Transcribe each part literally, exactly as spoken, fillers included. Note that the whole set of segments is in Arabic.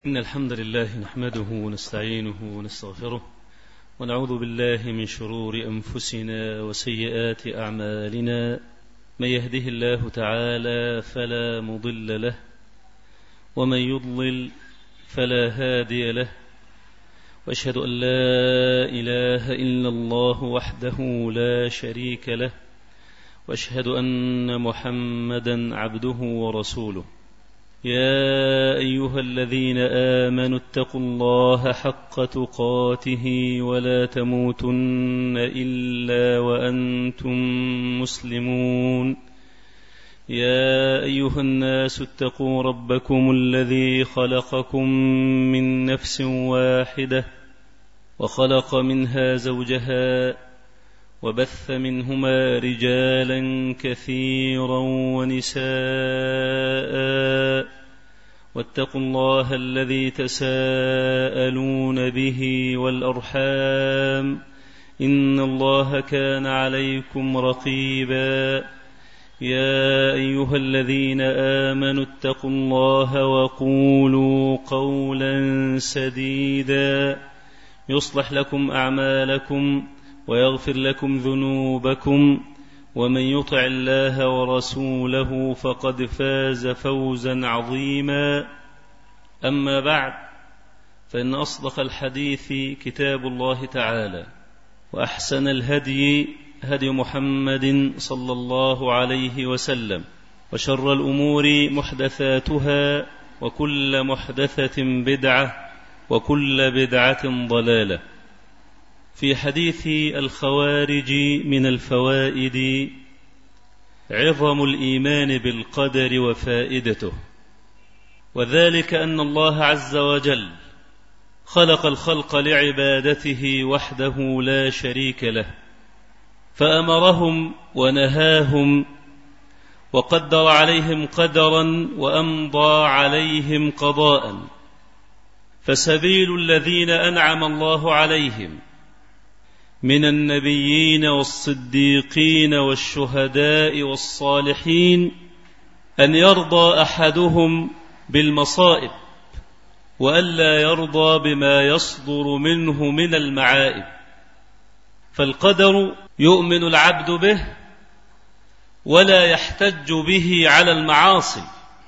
إن الحمد لله نحمده ونستعينه ونستغفره ونعوذ بالله من شرور أنفسنا وسيئات أعمالنا. من يهده الله تعالى فلا مضل له ومن يضلل فلا هادي له، وأشهد أن لا إله إلا الله وحده لا شريك له، وأشهد أن محمدا عبده ورسوله. يا أيها الذين آمنوا اتقوا الله حق تقاته ولا تموتن إلا وأنتم مسلمون. يا أيها الناس اتقوا ربكم الذي خلقكم من نفس واحدة وخلق منها زوجها وبث منهما رجالا كثيرا ونساء، واتقوا الله الذي تساءلون به والأرحام إن الله كان عليكم رقيبا. يا أيها الذين آمنوا اتقوا الله وقولوا قولا سديدا يصلح لكم أعمالكم ويغفر لكم ذنوبكم، ومن يطع الله ورسوله فقد فاز فوزا عظيما. أما بعد، فإن أصدق الحديث كتاب الله تعالى، وأحسن الهدي هدي محمد صلى الله عليه وسلم، وشر الأمور محدثاتها، وكل محدثة بدعة، وكل بدعة ضلالة. في حديث الخوارج من الفوائد عظم الإيمان بالقدر وفائدته، وذلك أن الله عز وجل خلق الخلق لعبادته وحده لا شريك له، فأمرهم ونهاهم وقدر عليهم قدرا وأمضى عليهم قضاء. فسبيل الذين أنعم الله عليهم من النبيين والصديقين والشهداء والصالحين أن يرضى أحدهم بالمصائب، وألا يرضى بما يصدر منه من المعائب. فالقدر يؤمن العبد به ولا يحتج به على المعاصي.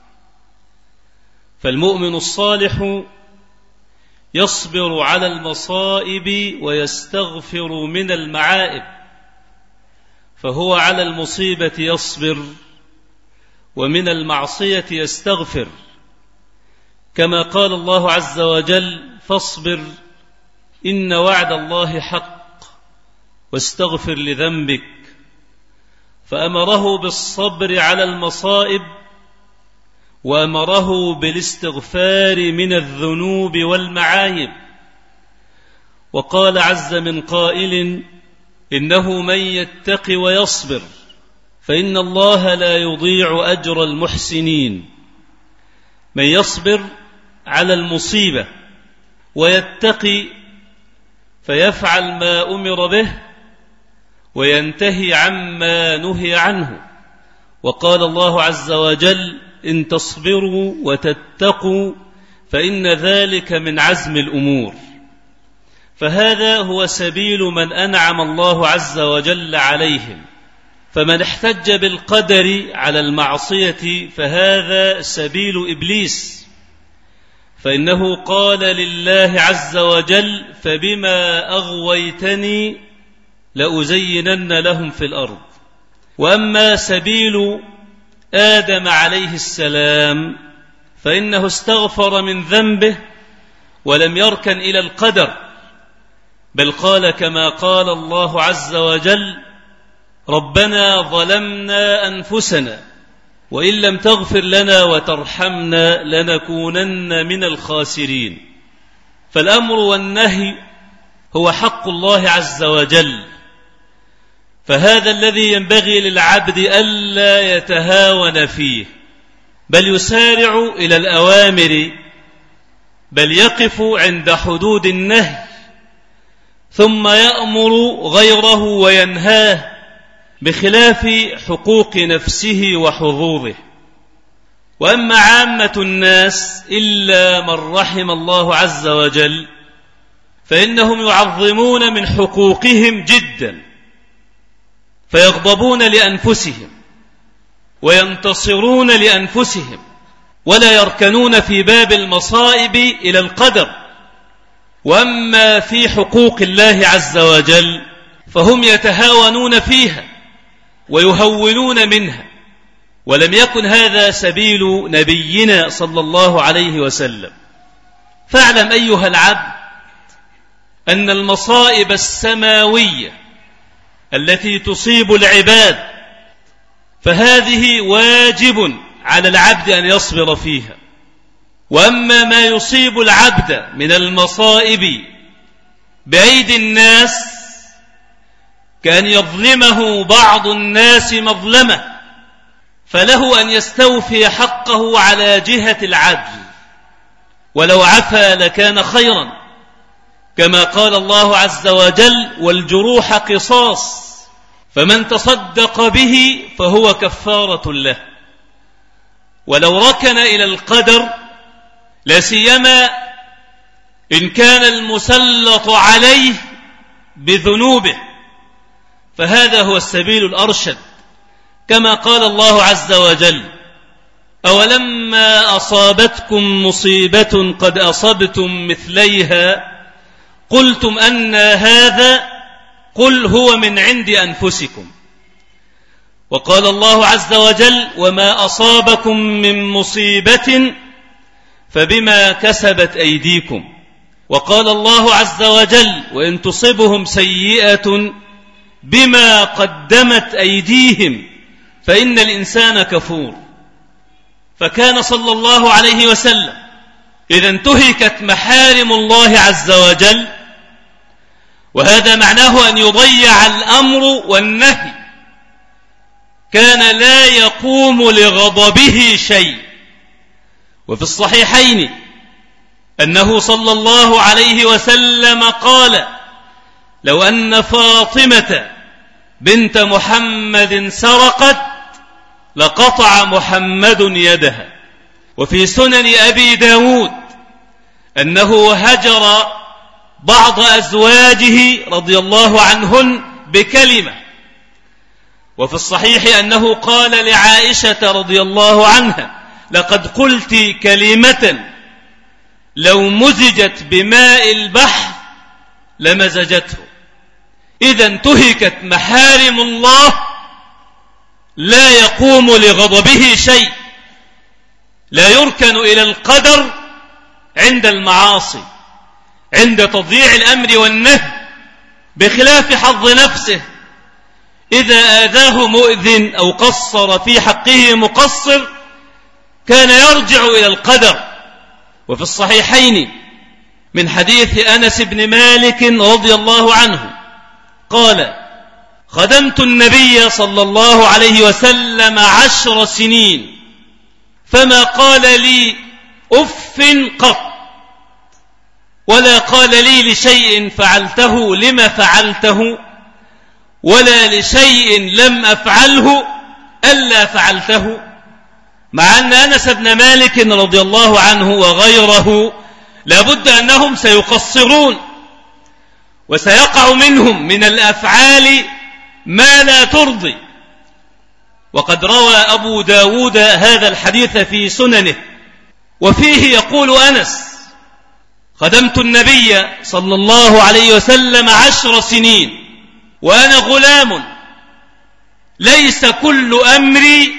فالمؤمن الصالح يصبر على المصائب ويستغفر من المعائب، فهو على المصيبة يصبر ومن المعصية يستغفر، كما قال الله عز وجل: فاصبر إن وعد الله حق واستغفر لذنبك. فأمره بالصبر على المصائب، وأمره بالاستغفار من الذنوب والمعايب. وقال عز من قائل: إنه من يتق ويصبر فإن الله لا يضيع أجر المحسنين. من يصبر على المصيبة ويتقي فيفعل ما أمر به وينتهي عما نهي عنه. وقال الله عز وجل: إن تصبروا وتتقوا فإن ذلك من عزم الأمور. فهذا هو سبيل من أنعم الله عز وجل عليهم. فمن احتج بالقدر على المعصية فهذا سبيل إبليس، فإنه قال لله عز وجل: فبما أغويتني لأزينن لهم في الأرض. وأما سبيل آدم عليه السلام فإنه استغفر من ذنبه ولم يركن إلى القدر، بل قال كما قال الله عز وجل: ربنا ظلمنا أنفسنا وإن لم تغفر لنا وترحمنا لنكونن من الخاسرين. فالأمر والنهي هو حق الله عز وجل، فهذا الذي ينبغي للعبد ألا يتهاون فيه، بل يسارع إلى الأوامر، بل يقف عند حدود النهي، ثم يأمر غيره وينهاه، بخلاف حقوق نفسه وحظوظه. وأما عامة الناس إلا من رحم الله عز وجل فإنهم يعظمون من حقوقهم جدا، فيغضبون لأنفسهم وينتصرون لأنفسهم، ولا يركنون في باب المصائب إلى القدر. وأما في حقوق الله عز وجل فهم يتهاونون فيها ويهونون منها، ولم يكن هذا سبيل نبينا صلى الله عليه وسلم. فاعلم أيها العبد أن المصائب السماوية التي تصيب العباد فهذه واجب على العبد أن يصبر فيها. وأما ما يصيب العبد من المصائب بأيدي الناس كأن يظلمه بعض الناس مظلمة، فله أن يستوفي حقه على جهة العدل، ولو عفا لكان خيرا، كما قال الله عز وجل: والجروح قصاص، فمن تصدق به فهو كفارة له. ولو ركن إلى القدر، لا سيما إن كان المسلط عليه بذنوبه، فهذا هو السبيل الأرشد، كما قال الله عز وجل: أولما أصابتكم مصيبة قد أصبتم مثليها قلتم أن هذا قل هو من عند أنفسكم. وقال الله عز وجل: وما أصابكم من مصيبة فبما كسبت أيديكم. وقال الله عز وجل: وإن تصبهم سيئة بما قدمت أيديهم فإن الإنسان كفور. فكان صلى الله عليه وسلم إذا انتهكت محارم الله عز وجل، وهذا معناه أن يضيع الأمر والنهي، كان لا يقوم لغضبه شيء. وفي الصحيحين أنه صلى الله عليه وسلم قال: لو أن فاطمة بنت محمد سرقت لقطع محمد يدها. وفي سنن أبي داود أنه هجر بعض أزواجه رضي الله عنهن بكلمة. وفي الصحيح أنه قال لعائشة رضي الله عنها: لقد قلت كلمة لو مزجت بماء البحر لمزجته. إذا انتهكت محارم الله، لا يقوم لغضبه شيء، لا يركن إلى القدر عند المعاصي، عند تضييع الأمر والنهي، بخلاف حظ نفسه. إذا آذاه مؤذن أو قصر في حقه مقصر كان يرجع إلى القدر. وفي الصحيحين من حديث أنس بن مالك رضي الله عنه قال: خدمت النبي صلى الله عليه وسلم عشر سنين فما قال لي أف قط، ولا قال لي لشيء فعلته لما فعلته، ولا لشيء لم أفعله ألا فعلته. مع أن أنس بن مالك رضي الله عنه وغيره لابد أنهم سيقصرون وسيقع منهم من الأفعال ما لا ترضي. وقد روى أبو داود هذا الحديث في سننه، وفيه يقول أنس: خدمت النبي صلى الله عليه وسلم عشر سنين وأنا غلام، ليس كل أمري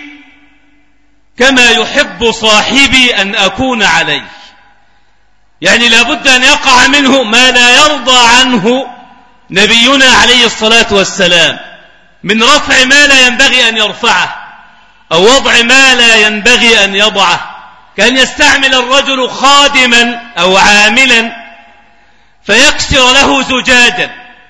كما يحب صاحبي أن أكون عليه. يعني لابد أن يقع منه ما لا يرضى عنه نبينا عليه الصلاة والسلام، من رفع ما لا ينبغي أن يرفعه أو وضع ما لا ينبغي أن يضعه، كأن يستعمل الرجل خادما أو عاملا فيكسر له زجاجا،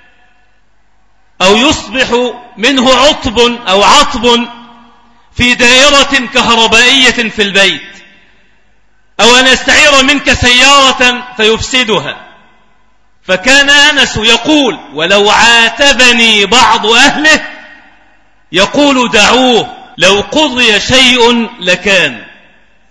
أو يصبح منه عطب أو عطب في دائرة كهربائية في البيت، أو أن يستعير منك سيارة فيفسدها. فكان أنس يقول: ولو عاتبني بعض أهله يقول دعوه لو قضي شيء لكان.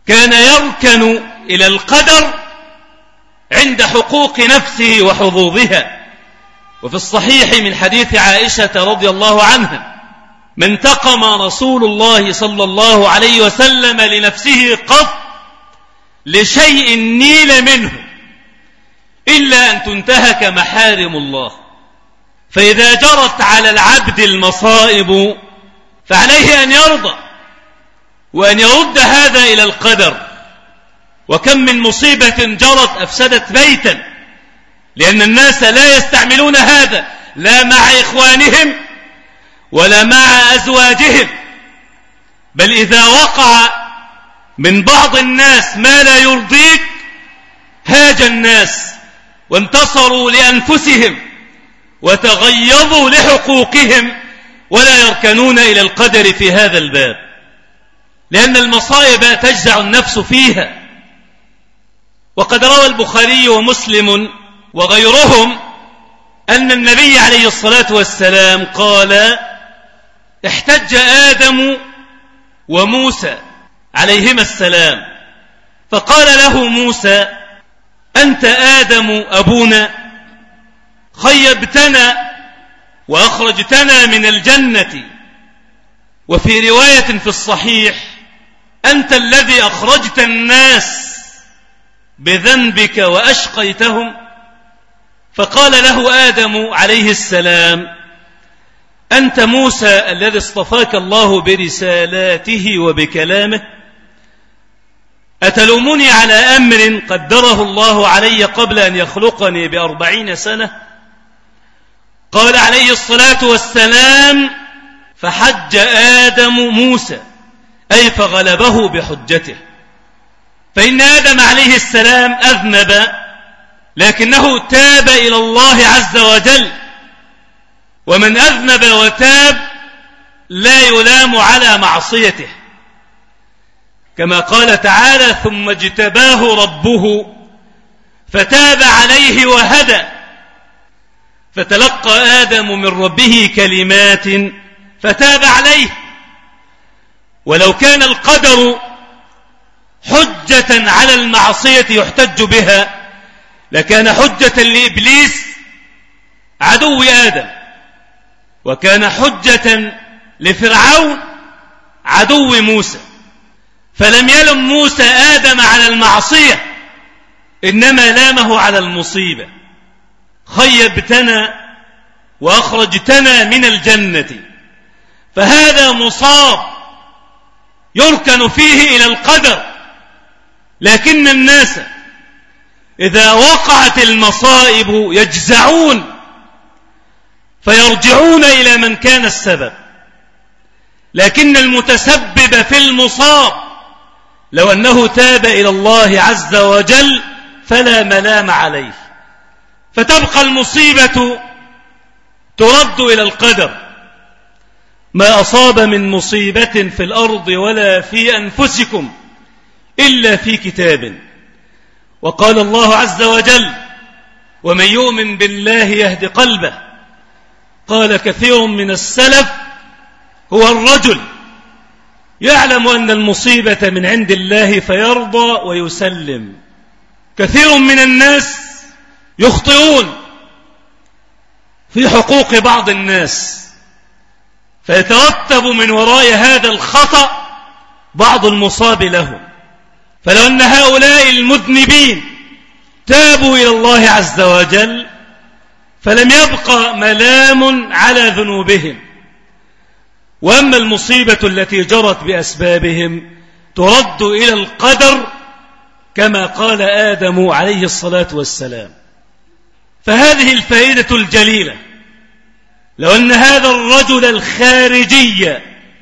كان يركن إلى القدر عند حقوق نفسه وحظوظها. وفي الصحيح من حديث عائشة رضي الله عنها: ما انتقم رسول الله صلى الله عليه وسلم لنفسه قط لشيء نيل منه إلا أن تنتهك محارم الله. فإذا جرت على العبد المصائب فعليه أن يرضى وأن يرد هذا إلى القدر. وكم من مصيبة جرت أفسدت بيتا، لأن الناس لا يستعملون هذا لا مع إخوانهم ولا مع أزواجهم، بل إذا وقع من بعض الناس ما لا يرضيك هاج الناس وانتصروا لأنفسهم وتغيظوا لحقوقهم ولا يركنون إلى القدر في هذا الباب، لأن المصائب تجزع النفس فيها. وقد روى البخاري ومسلم وغيرهم أن النبي عليه الصلاة والسلام قال: احتج آدم وموسى عليهما السلام، فقال له موسى: أنت آدم أبونا، خيبتنا وأخرجتنا من الجنة. وفي رواية في الصحيح: أنت الذي أخرجت الناس بذنبك وأشقيتهم. فقال له آدم عليه السلام: أنت موسى الذي اصطفاك الله برسالاته وبكلامه، أتلومني على أمر قدره الله علي قبل أن يخلقني بأربعين سنة؟ قال عليه الصلاة والسلام: فحج آدم موسى، أي فغلبه بحجته. فإن آدم عليه السلام أذنب، لكنه تاب إلى الله عز وجل، ومن أذنب وتاب لا يلام على معصيته، كما قال تعالى: ثم اجتباه ربه فتاب عليه وهدى. فتلقى آدم من ربه كلمات فتاب عليه. ولو كان القدر حجة على المعصية يحتج بها لكان حجة لإبليس عدو آدم، وكان حجة لفرعون عدو موسى. فلم يلم موسى آدم على المعصية، إنما لامه على المصيبة: خيبتنا وأخرجتنا من الجنة. فهذا مصاب يركن فيه إلى القدر، لكن الناس إذا وقعت المصائب يجزعون فيرجعون إلى من كان السبب. لكن المتسبب في المصاب لو أنه تاب إلى الله عز وجل فلا ملام عليه، فتبقى المصيبة ترد إلى القدر. ما أصاب من مصيبة في الأرض ولا في أنفسكم إلا في كتاب. وقال الله عز وجل: ومن يؤمن بالله يهد قلبه. قال كثير من السلف: هو الرجل يعلم أن المصيبة من عند الله فيرضى ويسلم. كثير من الناس يخطئون في حقوق بعض الناس، فيترتب من وراء هذا الخطأ بعض المصاب لهم. فلو أن هؤلاء المذنبين تابوا إلى الله عز وجل فلم يبقى ملام على ذنوبهم. وأما المصيبة التي جرت بأسبابهم ترد إلى القدر كما قال آدم عليه الصلاة والسلام. فهذه الفائدة الجليلة، لو أن هذا الرجل الخارجي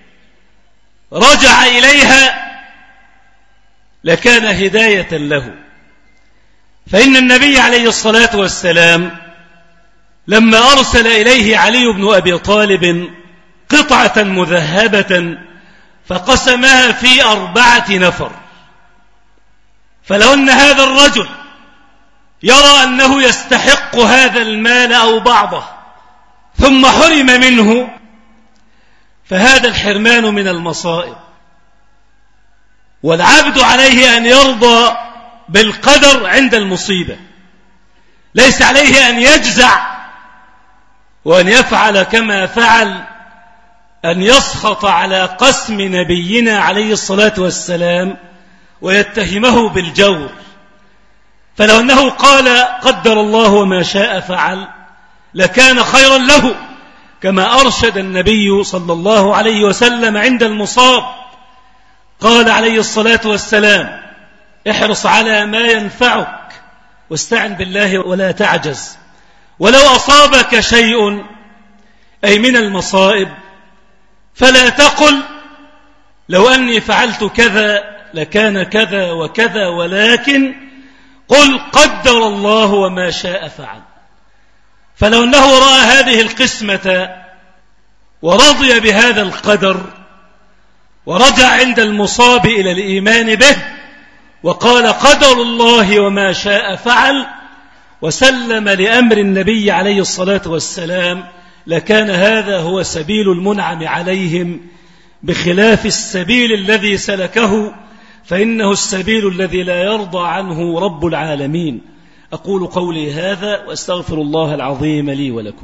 رجع إليها لكان هداية له. فإن النبي عليه الصلاة والسلام لما أرسل إليه علي بن أبي طالب قطعة مذهبة فقسمها في أربعة نفر، فلو أن هذا الرجل يرى أنه يستحق هذا المال أو بعضه ثم حرم منه فهذا الحرمان من المصائب. والعبد عليه أن يرضى بالقدر عند المصيبة، ليس عليه أن يجزع وأن يفعل كما فعل، أن يسخط على قسم نبينا عليه الصلاة والسلام ويتهمه بالجور. فلو أنه قال قدر الله وما شاء فعل لكان خيرا له، كما أرشد النبي صلى الله عليه وسلم عند المصاب، قال عليه الصلاة والسلام: احرص على ما ينفعك واستعن بالله ولا تعجز. ولو أصابك شيء أي من المصائب فلا تقل لو أني فعلت كذا لكان كذا وكذا، ولكن قل قدر الله وما شاء فعل. فلو أنه رأى هذه القسمة ورضي بهذا القدر ورجع عند المصاب إلى الإيمان به وقال قدر الله وما شاء فعل وسلم لأمر النبي عليه الصلاة والسلام، لكان هذا هو سبيل المنعم عليهم، بخلاف السبيل الذي سلكه، فإنه السبيل الذي لا يرضى عنه رب العالمين. أقول قولي هذا وأستغفر الله العظيم لي ولكم.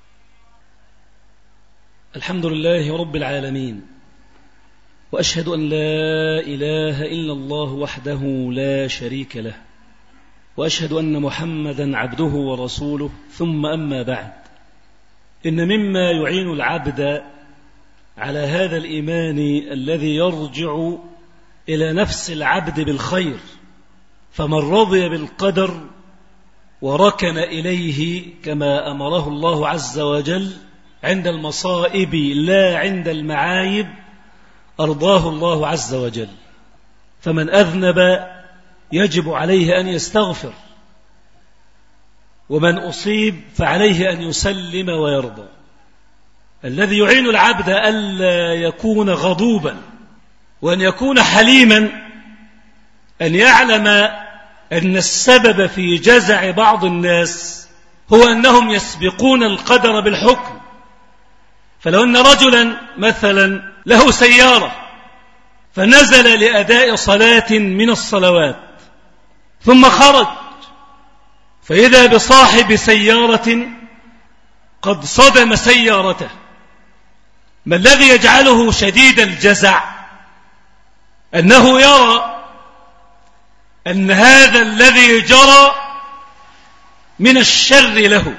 الحمد لله رب العالمين، وأشهد أن لا إله إلا الله وحده لا شريك له، وأشهد أن محمدا عبده ورسوله، ثم أما بعد، إن مما يعين العبد على هذا الإيمان الذي يرجع إلى نفس العبد بالخير، فمن رضي بالقدر وركن إليه كما أمره الله عز وجل عند المصائب لا عند المعايب، أرضاه الله عز وجل. فمن أذنب يجب عليه أن يستغفر، ومن أصيب فعليه أن يسلم ويرضى. الذي يعين العبد ألا يكون غضوبا وأن يكون حليما، أن يعلم أن السبب في جزع بعض الناس هو أنهم يسبقون القدر بالحكم. فلو أن رجلا مثلا له سيارة فنزل لأداء صلاة من الصلوات ثم خرج، فإذا بصاحب سيارة قد صدم سيارته، ما الذي يجعله شديد الجزع؟ أنه يرى أن هذا الذي جرى من الشر له،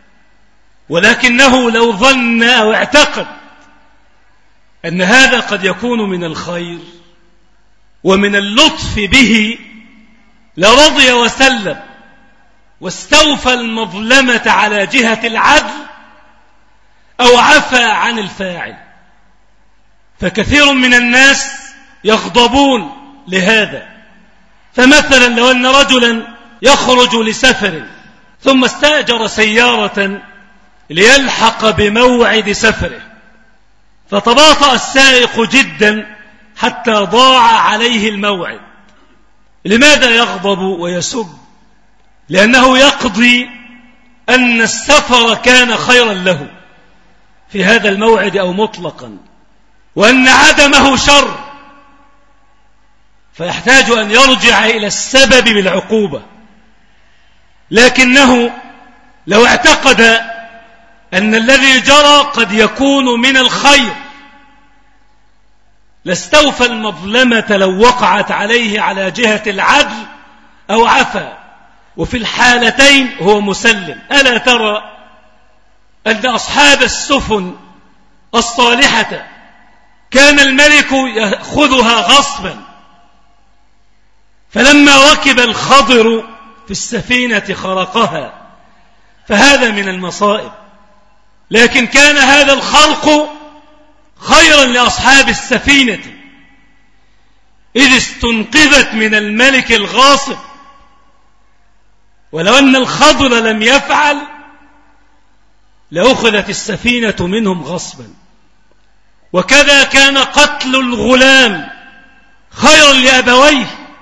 ولكنه لو ظن أو اعتقد أن هذا قد يكون من الخير ومن اللطف به لرضي وسلم واستوفى المظلمة على جهة العدل أو عفى عن الفاعل. فكثير من الناس يغضبون لهذا. فمثلا لو أن رجلا يخرج لسفر ثم استأجر سيارة ليلحق بموعد سفره، فتباطأ السائق جدا حتى ضاع عليه الموعد. لماذا يغضب ويسب؟ لأنه يقضي أن السفر كان خيرا له في هذا الموعد أو مطلقا، وأن عدمه شر، فيحتاج أن يرجع إلى السبب بالعقوبة. لكنه لو اعتقد أن الذي جرى قد يكون من الخير لاستوفى المظلمة لو وقعت عليه على جهة العدل أو عفا، وفي الحالتين هو مسلم. ألا ترى أن أصحاب السفن الصالحة كان الملك يأخذها غصبا، فلما ركب الخضر في السفينة خرقها، فهذا من المصائب. لكن كان هذا الخرق خيرا لأصحاب السفينة إذ استنقذت من الملك الغاصب، ولو أن الخضر لم يفعل لأخذت السفينة منهم غصبا. وكذا كان قتل الغلام خيرا لأبويه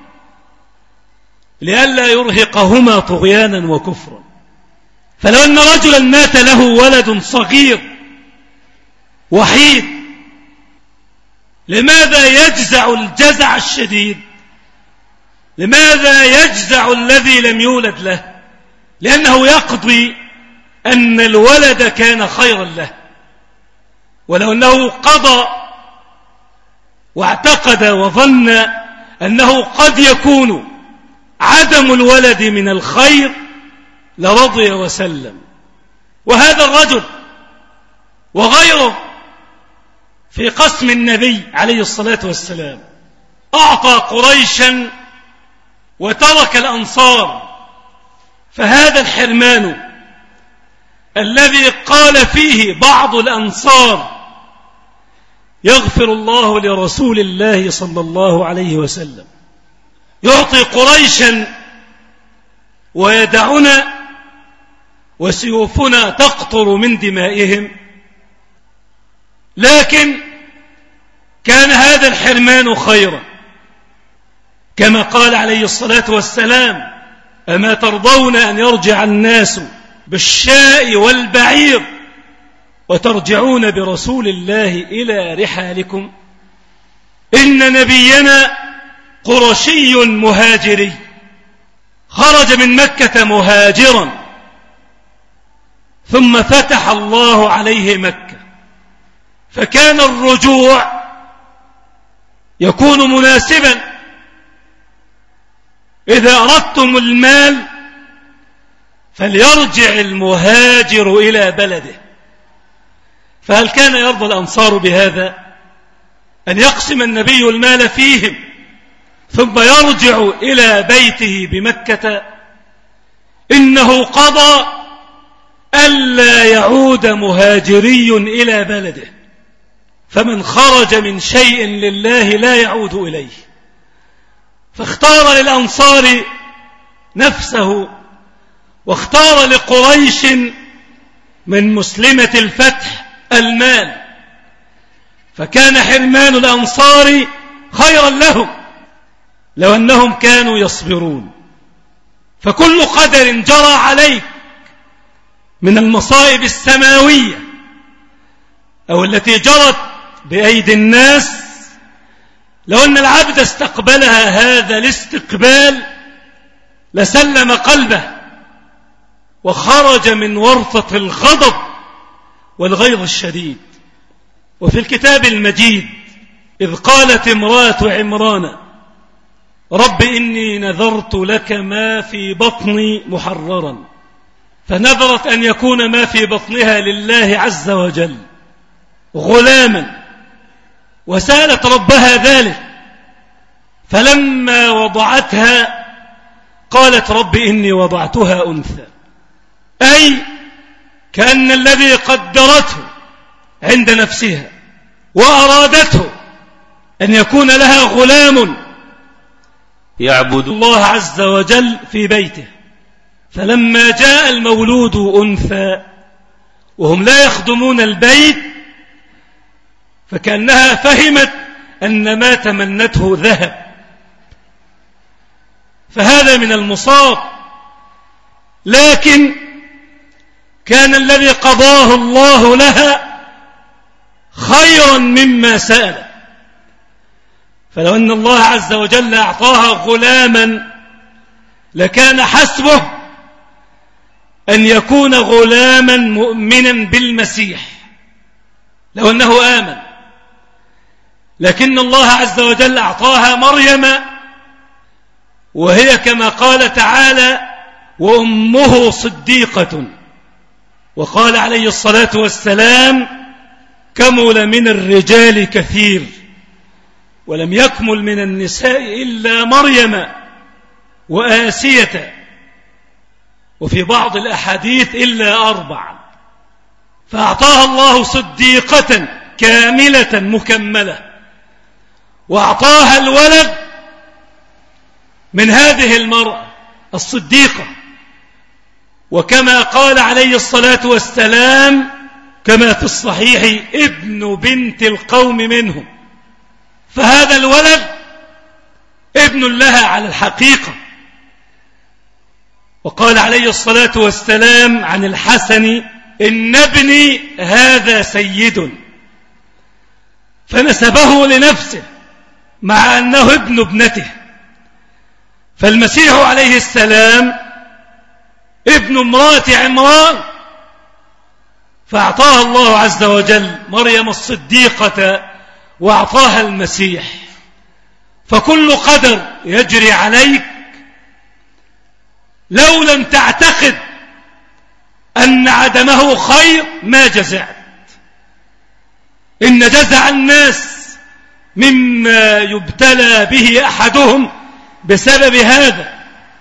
لئلا يرهقهما طغيانا وكفرا. فلو أن رجلا مات له ولد صغير وحيد لماذا يجزع الجزع الشديد؟ لماذا يجزع الذي لم يولد له؟ لأنه يقضي أن الولد كان خيرا له، ولو أنه قضى واعتقد وظن أنه قد يكون عدم الولد من الخير لرضي وسلم. وهذا الرجل وغيره في قسم النبي عليه الصلاة والسلام أعطى قريشا وترك الأنصار، فهذا الحرمان الذي قال فيه بعض الأنصار يغفر الله لرسول الله صلى الله عليه وسلم، يعطي قريشا ويدعنا وسيوفنا تقطر من دمائهم، لكن كان هذا الحرمان خيرا، كما قال عليه الصلاة والسلام: أما ترضون أن يرجع الناس بالشاء والبعير وترجعون برسول الله إلى رحالكم؟ إن نبينا قرشي مهاجري، خرج من مكة مهاجرا، ثم فتح الله عليه مكة، فكان الرجوع يكون مناسبا. إذا أردتم المال فليرجع المهاجر إلى بلده. فهل كان يرضى الأنصار بهذا، أن يقسم النبي المال فيهم ثم يرجع إلى بيته بمكة؟ إنه قضى ألا يعود مهاجري إلى بلده، فمن خرج من شيء لله لا يعود إليه. فاختار للأنصار نفسه، واختار لقريش من مسلمة الفتح المال، فكان حرمان الأنصار خيرا لهم لو أنهم كانوا يصبرون. فكل قدر جرى عليك من المصائب السماوية أو التي جرت بأيدي الناس، لو أن العبد استقبلها هذا الاستقبال لسلم قلبه وخرج من ورطة الغضب والغيظ الشديد. وفي الكتاب المجيد إذ قالت امرأة عمران رب إني نذرت لك ما في بطني محررا، فنذرت أن يكون ما في بطنها لله عز وجل غلاما، وسألت ربها ذلك، فلما وضعتها قالت رب إني وضعتها أنثى، أي كأن الذي قدرته عند نفسها وأرادته أن يكون لها غلام يعبد الله عز وجل في بيته، فلما جاء المولود أنثى وهم لا يخدمون البيت فكأنها فهمت أن ما تمنته ذهب. فهذا من المصاب، لكن كان الذي قضاه الله لها خيرا مما سأل. فلو أن الله عز وجل أعطاها غلاما لكان حسبه أن يكون غلاما مؤمنا بالمسيح لو أنه آمن، لكن الله عز وجل أعطاها مريم، وهي كما قال تعالى وأمه صديقة، وقال عليه الصلاة والسلام كمل من الرجال كثير ولم يكمل من النساء إلا مريم وآسية، وفي بعض الأحاديث إلا أربعا. فأعطاها الله صديقة كاملة مكملة، وأعطاها الولد من هذه المرأة الصديقة، وكما قال عليه الصلاة والسلام كما في الصحيح ابن بنت القوم منهم. فهذا الولد ابن لها على الحقيقة. وقال عليه الصلاة والسلام عن الحسن إن ابني هذا سيد، فنسبه لنفسه مع أنه ابن ابنته. فالمسيح عليه السلام ابن امرأة عمران، فأعطاها الله عز وجل مريم الصديقة وأعطاها المسيح. فكل قدر يجري عليك لو لم تعتقد أن عدمه خير ما جزعت. إن جزع الناس مما يبتلى به أحدهم بسبب هذا،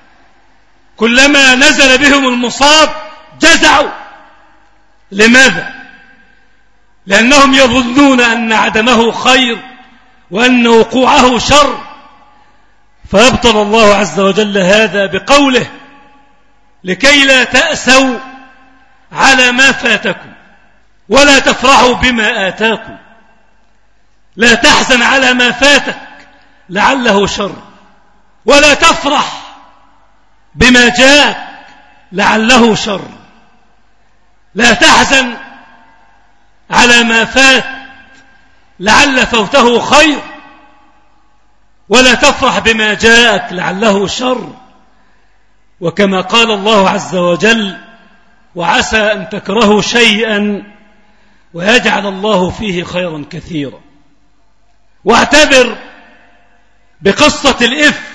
كلما نزل بهم المصاب جزعوا. لماذا؟ لأنهم يظنون أن عدمه خير وأن وقوعه شر، فيبطل الله عز وجل هذا بقوله: لكي لا تأسوا على ما فاتكم ولا تفرحوا بما آتاكم. لا تحزن على ما فاتك لعله شر، ولا تفرح بما جاءك لعله شر. لا تحزن على ما فات لعل فوته خير، ولا تفرح بما جاءك لعله شر. وكما قال الله عز وجل: وعسى أن تكرهوا شيئا ويجعل الله فيه خيرا كثيرا. واعتبر بقصة الإفك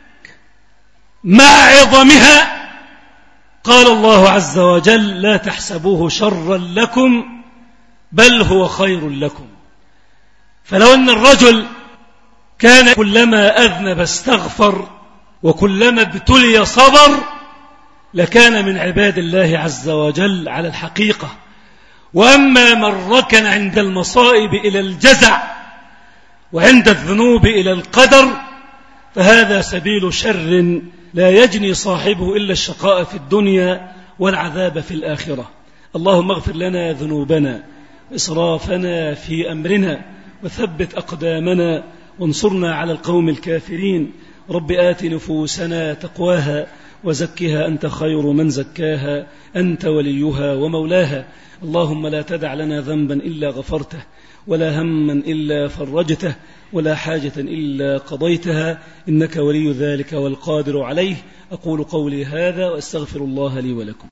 مع عظمها، قال الله عز وجل: لا تحسبوه شرا لكم بل هو خير لكم. فلو أن الرجل كان كلما أذنب استغفر وكلما ابتلي صبر لكان من عباد الله عز وجل على الحقيقة. وأما من ركن عند المصائب إلى الجزع وعند الذنوب إلى القدر فهذا سبيل شر لا يجني صاحبه إلا الشقاء في الدنيا والعذاب في الآخرة. اللهم اغفر لنا ذنوبنا وإسرافنا في أمرنا وثبت أقدامنا وانصرنا على القوم الكافرين. رب آت نفوسنا تقواها وزكها أنت خير من زكاها، أنت وليها ومولاها. اللهم لا تدع لنا ذنبا إلا غفرته، ولا هما إلا فرجته، ولا حاجة إلا قضيتها، إنك ولي ذلك والقادر عليه. أقول قولي هذا وأستغفر الله لي ولكم.